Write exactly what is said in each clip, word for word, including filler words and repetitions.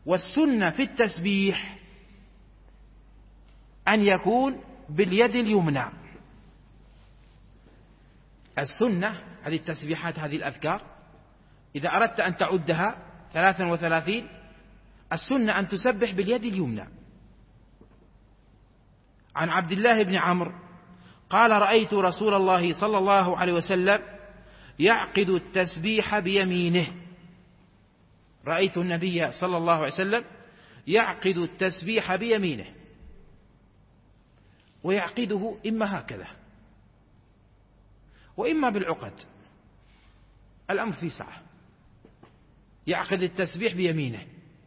والسنة في التسبيح أن يكون باليد اليمنى. السنة هذه التسبيحات، هذه الأذكار، إذا أردت أن تعدها ثلاثا وثلاثين، السنة أن تسبح باليد اليمنى. عن عبد الله بن عمرو قال: رأيت رسول الله صلى الله عليه وسلم يعقد التسبيح بيمينه. رأيت النبي صلى الله عليه وسلم يعقد التسبيح بيمينه، ويعقده إما هكذا وإما بالعقد، الأمر في سعة. يعقد التسبيح بيمينه.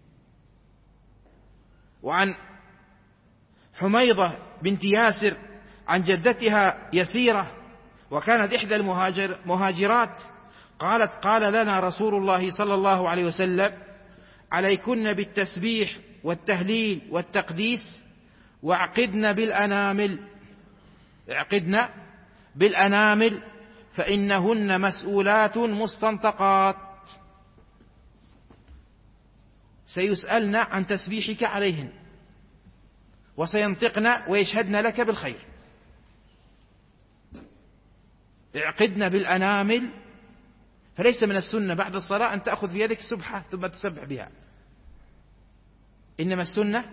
وعن حميضة بنت ياسر عن جدتها يسيرة، وكانت إحدى المهاجرات، قالت: قال لنا رسول الله صلى الله عليه وسلم: عليكن بالتسبيح والتهليل والتقديس، واعقدن بالأنامل، اعقدن بالأنامل فإنهن مسؤولات مستنطقات، سيسألن عن تسبيحك عليهن وسينطقن ويشهدن لك بالخير. اعقدن بالأنامل، فليس من السنة بعد الصلاة أن تأخذ في يدك سبحة ثم تسبح بها، إنما السنة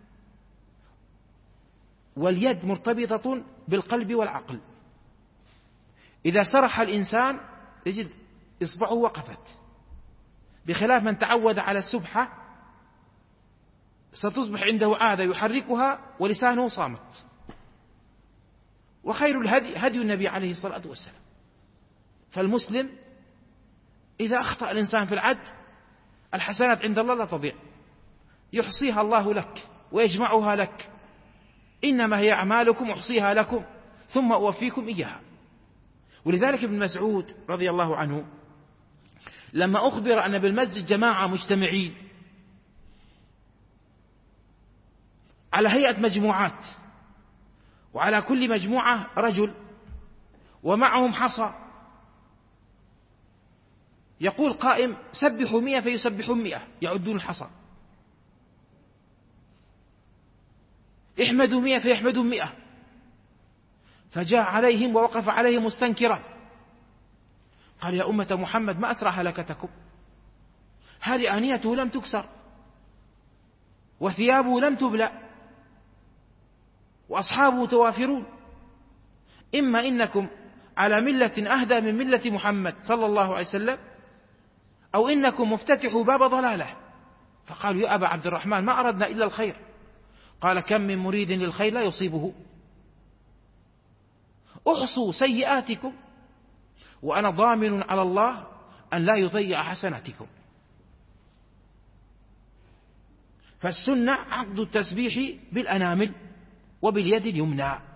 واليد مرتبطة بالقلب والعقل. إذا سرح الإنسان يجد إصبعه وقفت، بخلاف من تعود على السبحة ستصبح عنده عادة يحركها ولسانه صامت. وخير الهدي هدي النبي عليه الصلاة والسلام. فالمسلم إذا أخطأ الإنسان في العد، الحسنات عند الله لا تضيع، يحصيها الله لك ويجمعها لك. إنما هي أعمالكم أحصيها لكم ثم أوفيكم إياها. ولذلك ابن مسعود رضي الله عنه لما أخبر أن بالمسجد جماعة مجتمعين على هيئة مجموعات، وعلى كل مجموعة رجل ومعهم حصى، يقول قائم: سبحوا مئة فيسبحون مئة، يعدون الحصى. احمدوا مئة فيحمدون مئة. فجاء عليهم ووقف عليهم مستنكرا، قال: يا أمة محمد ما أسرع هلكتكم، هذه آنيته لم تكسر وثيابه لم تبلى وأصحابه توافرون، إما إنكم على ملة أهدى من ملة محمد صلى الله عليه وسلم، أو إنكم مفتتحوا باب ضلاله. فقالوا: يا أبا عبد الرحمن ما أردنا إلا الخير. قال: كم من مريد للخير لا يصيبه. احصوا سيئاتكم وأنا ضامن على الله أن لا يضيع حسناتكم. فالسنة عقد التسبيح بالأنامل وباليد اليمنى.